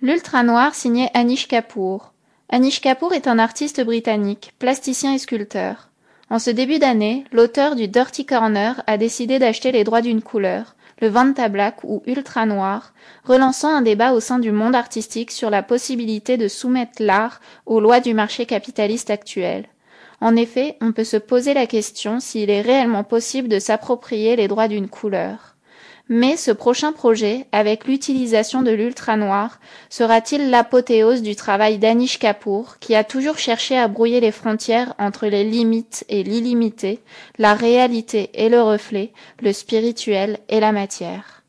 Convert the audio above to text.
L'Ultra Noir signé Anish Kapoor. Anish Kapoor est un artiste britannique, plasticien et sculpteur. En ce début d'année, l'auteur du Dirty Corner a décidé d'acheter les droits d'une couleur, le Vanta Black ou Ultra Noir, relançant un débat au sein du monde artistique sur la possibilité de soumettre l'art aux lois du marché capitaliste actuel. En effet, on peut se poser la question s'il est réellement possible de s'approprier les droits d'une couleur. Mais ce prochain projet, avec l'utilisation de l'ultra noir, sera-t-il l'apothéose du travail d'Anish Kapoor, qui a toujours cherché à brouiller les frontières entre les limites et l'illimité, la réalité et le reflet, le spirituel et la matière?